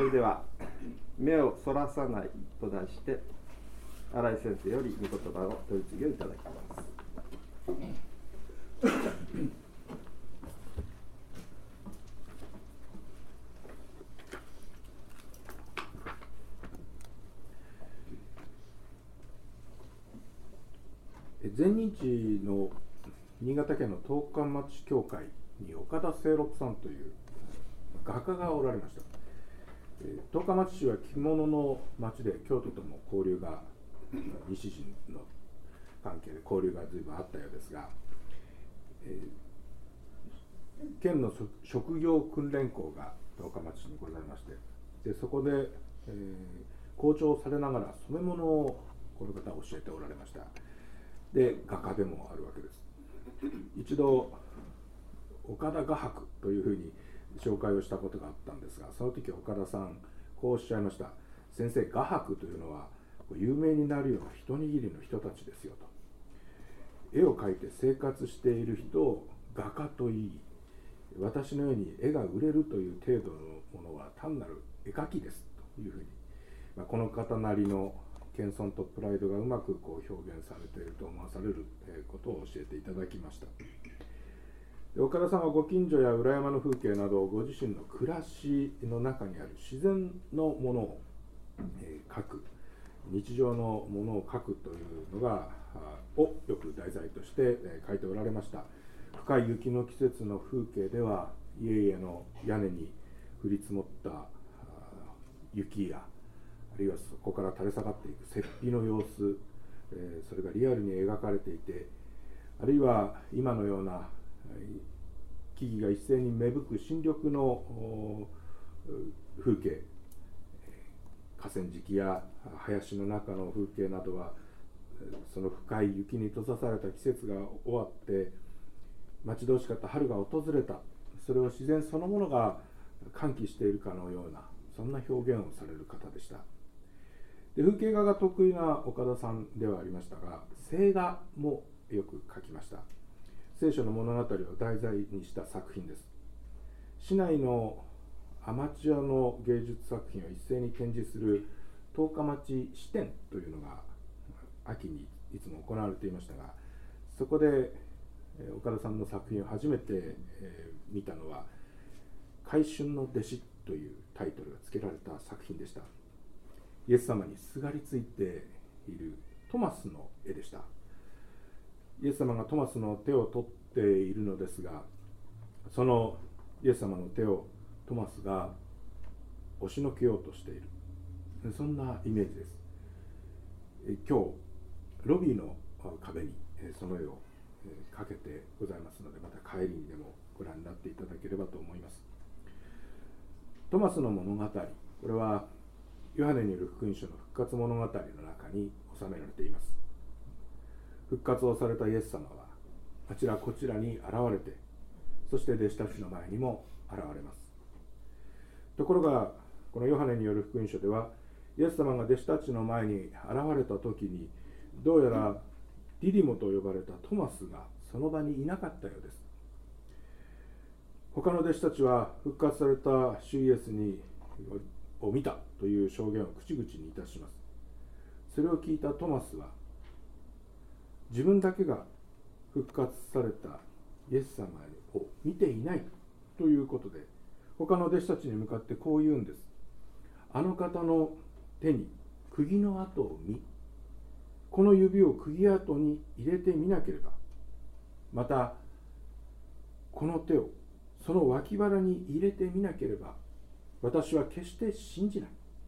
それでは目をそらさないと題して新井先生より御言葉を取り次ぎをいただきます。 前日の新潟県の十日町教会に岡田清六さんという画家がおられました。十日町市は着物の町で京都とも交流が西陣の関係で交流が随分あったようですが、県の職業訓練校が十日町にございまして、でそこで、校長されながら染め物をこの方は教えておられました。で画家でもあるわけです。一度岡田画伯というふうに紹介をしたことがあったんですが、その時岡田さんこうおっしゃいました。先生、画伯というのは有名になるような一握りの人たちですよと。絵を描いて生活している人を画家といい、私のように絵が売れるという程度のものは単なる絵描きですというふうに、この方なりの謙遜とプライドがうまく表現されていると思わされることを教えていただきました。岡田さんはご近所や裏山の風景などご自身の暮らしの中にある自然のものを描く、日常のものを描くというのがをよく題材として描いておられました。深い雪の季節の風景では家々の屋根に降り積もった雪や、あるいはそこから垂れ下がっていく雪庇の様子、それがリアルに描かれていて、あるいは今のような木々が一斉に芽吹く新緑の風景、河川敷や林の中の風景などは、その深い雪に閉ざされた季節が終わって待ち遠しかった春が訪れた、それを自然そのものが喚起しているかのような、そんな表現をされる方でした。で風景画が得意な岡田さんではありましたが、静画もよく描きました。聖書の物語を題材にした作品です。市内のアマチュアの芸術作品を一斉に展示する十日町支展というのが秋にいつも行われていましたが、そこで岡田さんの作品を初めて見たのは回春の弟子というタイトルが付けられた作品でした。イエス様にすがりついているトマスの絵でした。イエス様がトマスの手を取っているのですが、そのイエス様の手をトマスが押しのけようとしている、そんなイメージです。今日ロビーの壁にその絵をかけてございますので、また帰りにでもご覧になっていただければと思います。トマスの物語、これはヨハネによる福音書の復活物語の中に収められています。復活をされたイエス様はあちらこちらに現れて、そして弟子たちの前にも現れます。ところがこのヨハネによる福音書では、イエス様が弟子たちの前に現れた時に、どうやらディディモと呼ばれたトマスがその場にいなかったようです。他の弟子たちは復活された主イエスを見たという証言を口々にいたします。それを聞いたトマスは、自分だけが復活されたイエス様を見ていないということで、他の弟子たちに向かってこう言うんです。あの方の手に釘の跡を見、この指を釘跡に入れてみなければ、またこの手をその脇腹に入れてみなければ、私は決して信じない。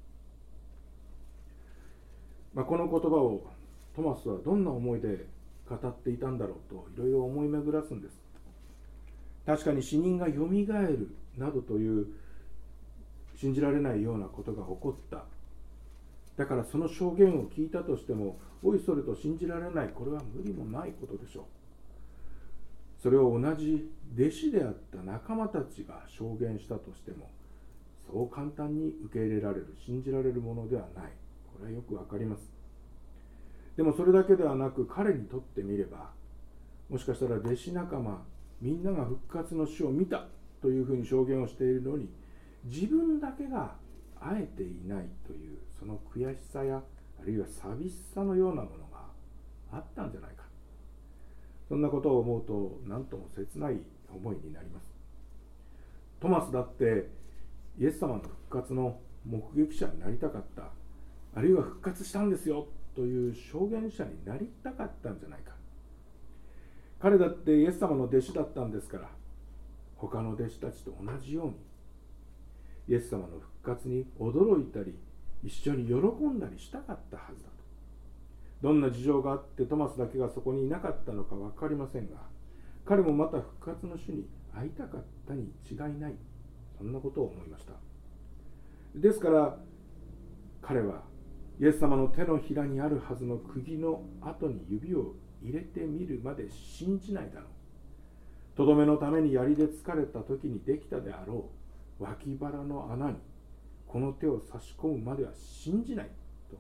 この言葉をトマスはどんな思いで語っていたんだろうといろいろ思い巡らすんです。確かに死人がよみがえるなどという信じられないようなことが起こった。だからその証言を聞いたとしても、おいそれと信じられない、これは無理もないことでしょう。それを同じ弟子であった仲間たちが証言したとしても、そう簡単に受け入れられる、信じられるものではない。これはよくわかります。でもそれだけではなく、彼にとってみれば、もしかしたら弟子仲間みんなが復活の主を見たというふうに証言をしているのに、自分だけが会えていないというその悔しさやあるいは寂しさのようなものがあったんじゃないか、そんなことを思うと何とも切ない思いになります。トマスだってイエス様の復活の目撃者になりたかった、あるいは復活したんですよという証言者になりたかったんじゃないか。彼だってイエス様の弟子だったんですから、他の弟子たちと同じようにイエス様の復活に驚いたり一緒に喜んだりしたかったはずだと。どんな事情があってトマスだけがそこにいなかったのか分かりませんが、彼もまた復活の主に会いたかったに違いない、そんなことを思いました。ですから彼はイエス様の手のひらにあるはずの釘の跡に指を入れてみるまで信じないだろう。とどめのために槍で突かれた時にできたであろう脇腹の穴にこの手を差し込むまでは信じないと、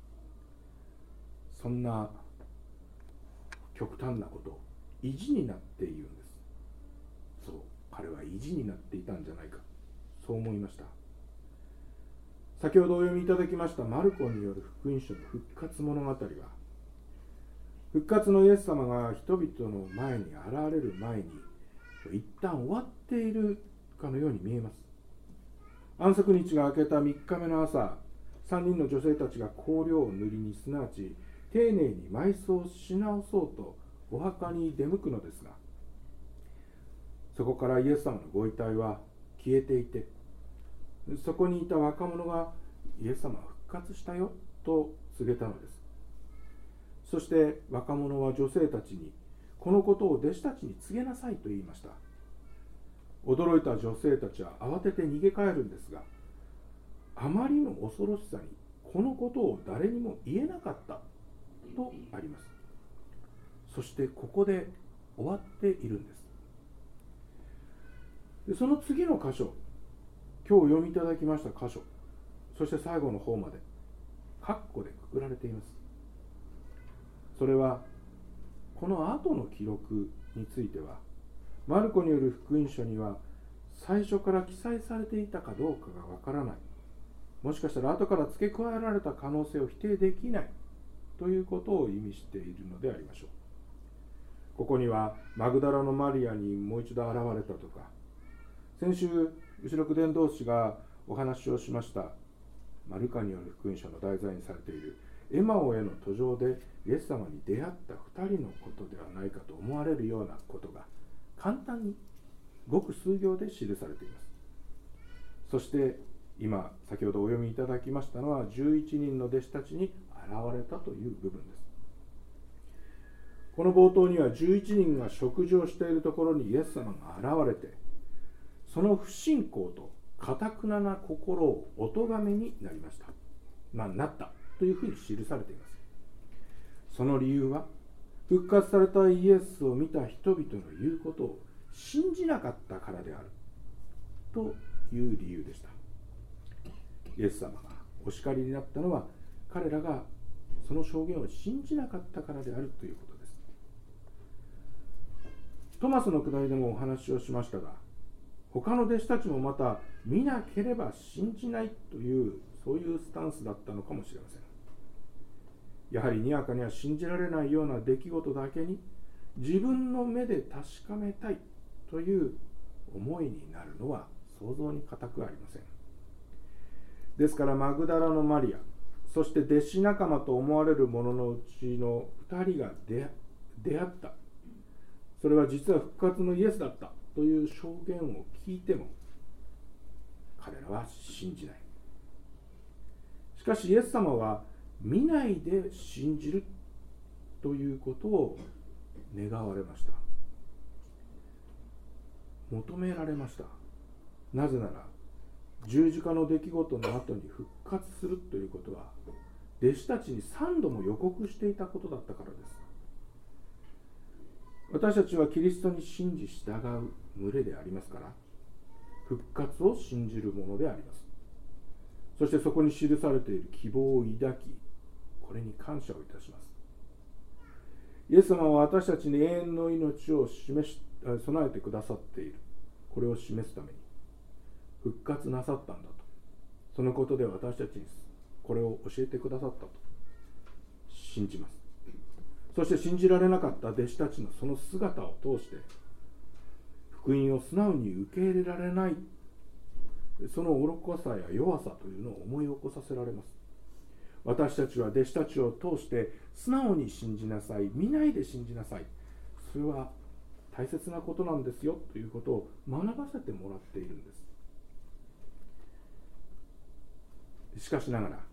そんな極端なことを意地になっているんです。そう、彼は意地になっていたんじゃないか、そう思いました。先ほどお読みいただきましたマルコによる福音書の復活物語は、復活のイエス様が人々の前に現れる前に一旦終わっているかのように見えます。安息日が明けた3日目の朝、3人の女性たちが香料を塗りに、すなわち丁寧に埋葬し直そうとお墓に出向くのですが、そこからイエス様のご遺体は消えていて、そこにいた若者がイエス様は復活したよと告げたのです。そして若者は女性たちにこのことを弟子たちに告げなさいと言いました。驚いた女性たちは慌てて逃げ帰るんですが、あまりの恐ろしさにこのことを誰にも言えなかったとあります。そしてここで終わっているんです。でその次の箇所、今日お読みいただきました箇所、そして最後の方まで括弧でくくられています。それはこの後の記録についてはマルコによる福音書には最初から記載されていたかどうかがわからない、もしかしたら後から付け加えられた可能性を否定できないということを意味しているのでありましょう。ここにはマグダラのマリアにもう一度現れたとか、先週後ろ句伝道師がお話をしましたマルカによる福音書の題材にされているエマオへの途上でイエス様に出会った2人のことではないかと思われるようなことが簡単にごく数行で記されています。そして今先ほどお読みいただきましたのは11人の弟子たちに現れたという部分です。この冒頭には11人が食事をしているところにイエス様が現れて、その不信仰と堅くなな心をお咎めになりました。なったというふうに記されています。その理由は復活されたイエスを見た人々の言うことを信じなかったからであるという理由でした。イエス様がお叱りになったのは彼らがその証言を信じなかったからであるということです。トマスのくだりでもお話をしましたが、他の弟子たちもまた見なければ信じないというそういうスタンスだったのかもしれません。やはりにわかには信じられないような出来事だけに自分の目で確かめたいという思いになるのは想像に難くありません。ですからマグダラのマリア、そして弟子仲間と思われる者のうちの2人が出会った、それは実は復活のイエスだったという証言を聞いても彼らは信じない。しかしイエス様は見ないで信じるということを願われました。求められました。なぜなら十字架の出来事の後に復活するということは弟子たちに3度も予告していたことだったからです。私たちはキリストに信じ従う群れでありますから、復活を信じるものであります。そしてそこに記されている希望を抱き、これに感謝をいたします。イエス様は私たちに永遠の命を備えてくださっている、これを示すために復活なさったんだと、 そのことで私たちにこれを教えてくださったと信じます。そして信じられなかった弟子たちのその姿を通して、福音を素直に受け入れられない、その愚かさや弱さというのを思い起こさせられます。私たちは弟子たちを通して素直に信じなさい、見ないで信じなさい、それは大切なことなんですよということを学ばせてもらっているんです。しかしながら、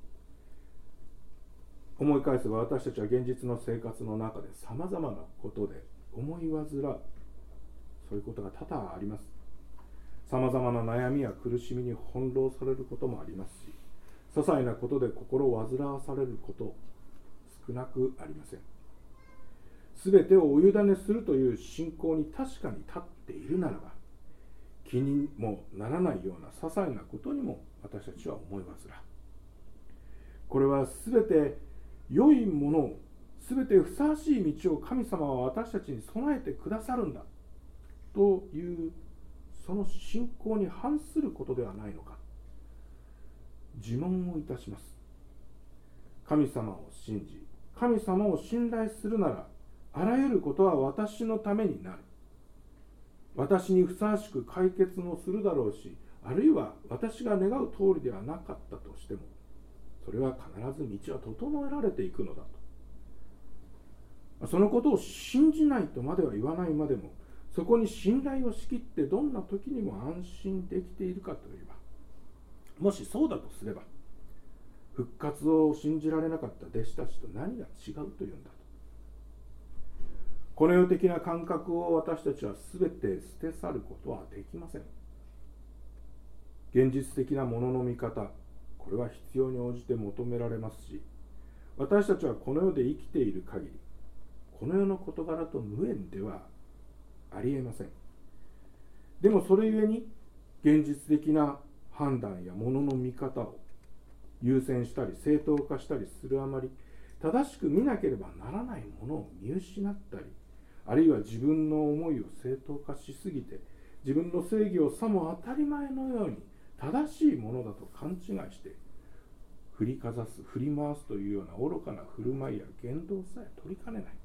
思い返せば私たちは現実の生活の中でさまざまなことで思い煩う、そういうことが多々あります。さまざまな悩みや苦しみに翻弄されることもありますし、些細なことで心を煩わされること少なくありません。すべてをお委ねするという信仰に確かに立っているならば、気にもならないような些細なことにも私たちは思い煩う。これはすべて良いものを、すべてふさわしい道を神様は私たちに備えてくださるんだという、その信仰に反することではないのか、自問をいたします。神様を信じ、神様を信頼するなら、あらゆることは私のためになる。私にふさわしく解決もするだろうし、あるいは私が願う通りではなかったとしても、それは必ず道は整えられていくのだと。そのことを信じないとまでは言わないまでも、そこに信頼をしきってどんな時にも安心できているかといえば、もしそうだとすれば、復活を信じられなかった弟子たちと何が違うというんだと。この世的な感覚を私たちは全て捨て去ることはできません。現実的なものの見方、これは必要に応じて求められますし、私たちはこの世で生きている限り、この世の事柄と無縁ではありえません。でもそれゆえに、現実的な判断やものの見方を優先したり正当化したりするあまり、正しく見なければならないものを見失ったり、あるいは自分の思いを正当化しすぎて、自分の正義をさも当たり前のように正しいものだと勘違いして振りかざす、振り回すというような愚かな振る舞いや言動さえ取りかねない。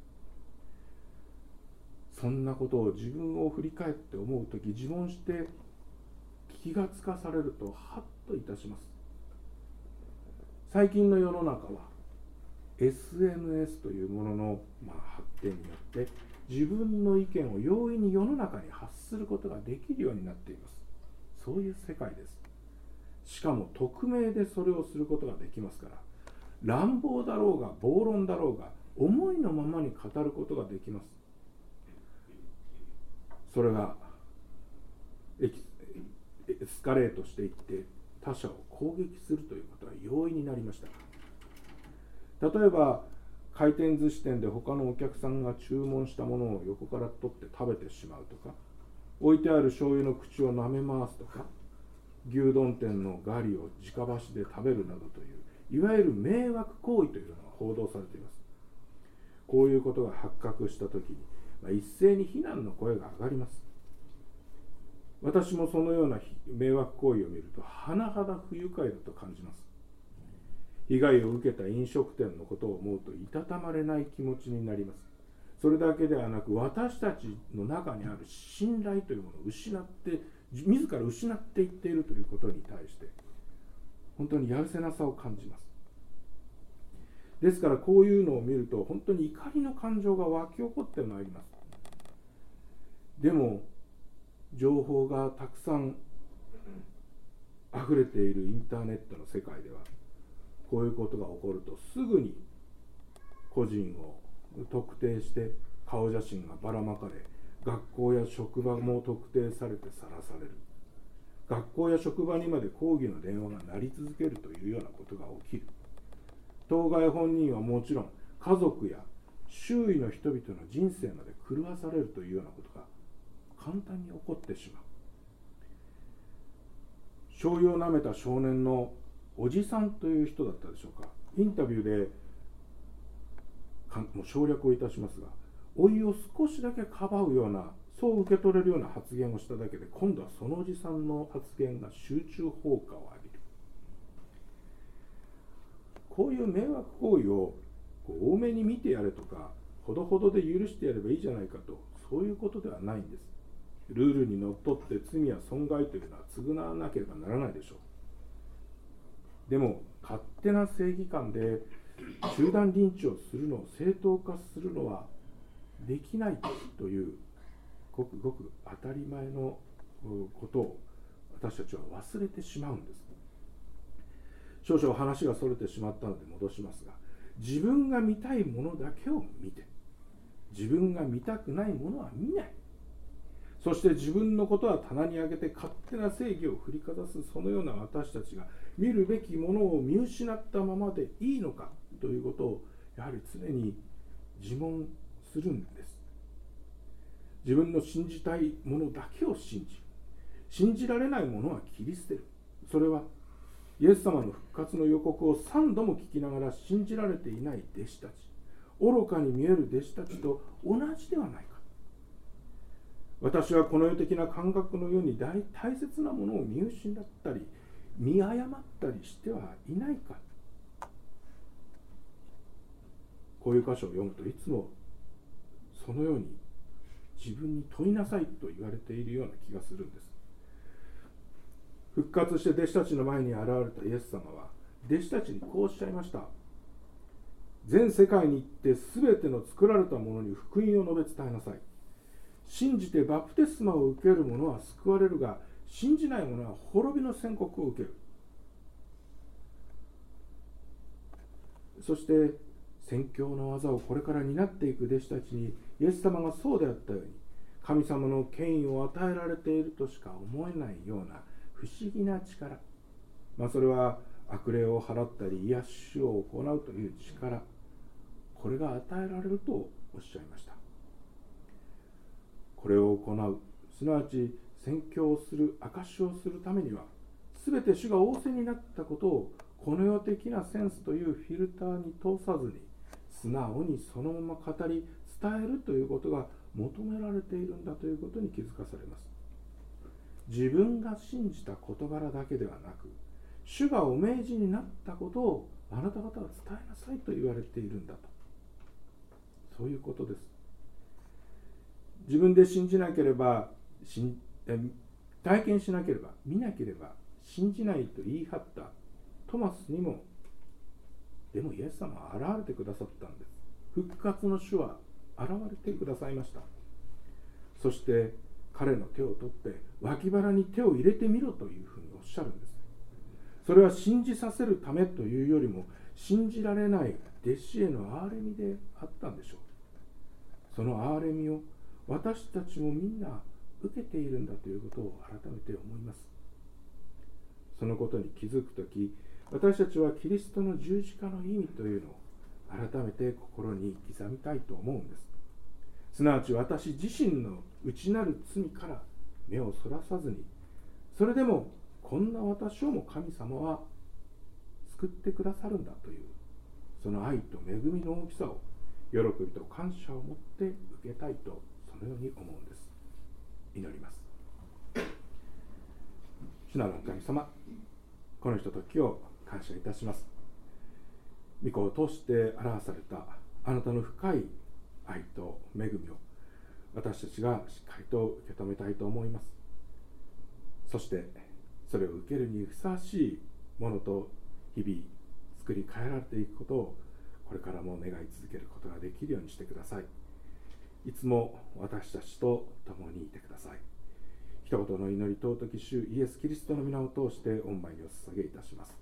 そんなことを自分を振り返って思うとき、自問して気がつかされるとハッといたします。最近の世の中は SNS というものの発展によって、自分の意見を容易に世の中に発することができるようになっています。そういう世界です。しかも匿名でそれをすることができますから、乱暴だろうが暴論だろうが思いのままに語ることができます。それがエスカレートしていって他者を攻撃するということは容易になりました。例えば回転寿司店で他のお客さんが注文したものを横から取って食べてしまうとか、置いてある醤油の口を舐め回すとか、牛丼店のガリを直箸で食べるなどといういわゆる迷惑行為というのが報道されています。こういうことが発覚したときに、一斉に非難の声が上がります。私もそのような迷惑行為を見ると甚だ不愉快だと感じます。被害を受けた飲食店のことを思うといたたまれない気持ちになります。それだけではなく、私たちの中にある信頼というものを自ら失っていっているということに対して本当にやるせなさを感じます。ですからこういうのを見ると本当に怒りの感情が湧き起こってまいります。でも情報がたくさん溢れているインターネットの世界では、こういうことが起こるとすぐに個人を特定して顔写真がばらまかれ、学校や職場も特定されてさらされる。学校や職場にまで抗議の電話が鳴り続けるというようなことが起きる。当該本人はもちろん家族や周囲の人々の人生まで狂わされるというようなことが簡単に起こってしまう。醤油を舐めた少年のおじさんという人だったでしょうか。インタビューでもう省略をいたしますが、老いを少しだけかばうような、そう受け取れるような発言をしただけで、今度はそのおじさんの発言が集中砲火を浴びる。 こういう迷惑行為を多めに見てやれとか、ほどほどで許してやればいいじゃないかと、そういうことではないんです。ルールにのっとって罪や損害というのは償わなければならないでしょう。でも勝手な正義感で集団リンチをするのを正当化するのはできないというごくごく当たり前のことを私たちは忘れてしまうんです。少々話がそれてしまったので戻しますが、自分が見たいものだけを見て、自分が見たくないものは見ない。そして自分のことは棚に上げて勝手な正義を振りかざす、そのような私たちが見るべきものを見失ったままでいいのかということをやはり常に自問するんです。自分の信じたいものだけを信じられないものは切り捨てる。それはイエス様の復活の予告を3度も聞きながら信じられていない弟子たち、愚かに見える弟子たちと同じではないか。私はこの世的な感覚のように大切なものを見失ったり見誤ったりしてはいないか。こういう箇所を読むといつもそのように自分に問いなさいと言われているような気がするんです。復活して弟子たちの前に現れたイエス様は弟子たちにこうおっしゃいました。全世界に行ってすべての作られたものに福音を述べ伝えなさい。信じてバプテスマを受ける者は救われるが、信じない者は滅びの宣告を受ける。そして宣教の技をこれから担っていく弟子たちにイエス様がそうであったように神様の権威を与えられているとしか思えないような不思議な力、それは悪霊を払ったり癒しを行うという力、これが与えられるとおっしゃいました。これを行う、すなわち宣教をする、証しをするためには、すべて主が仰せになったことをこの世的なセンスというフィルターに通さずに、素直にそのまま語り伝えるということが求められているんだということに気づかされます。自分が信じた事柄だけではなく、主がお命じになったことをあなた方は伝えなさいと言われているんだと、そういうことです。自分で信じなければ、体験しなければ、見なければ信じないと言い張ったトマスにも、でもイエス様は現れてくださったんです。復活の主は現れてくださいました。そして彼の手を取って脇腹に手を入れてみろというふうにおっしゃるんです。それは信じさせるためというよりも、信じられない弟子への憐れみであったんでしょう。その憐れみを私たちもみんな受けているんだということを改めて思います。そのことに気づくとき、私たちはキリストの十字架の意味というのを改めて心に刻みたいと思うんです。すなわち私自身の内なる罪から目をそらさずに、それでもこんな私をも神様は救ってくださるんだという、その愛と恵みの大きさを喜びと感謝を持って受けたいと、そのように思うんです。祈ります。主なる神様、このひとときを感謝いたします。御子を通して表されたあなたの深い愛と恵みを私たちがしっかりと受け止めたいと思います。そしてそれを受けるにふさわしいものと日々作り変えられていくことをこれからも願い続けることができるようにしてください。いつも私たちと共にいてください。一言の祈り尊き主イエス・キリストの皆を通して御前にお捧げいたします。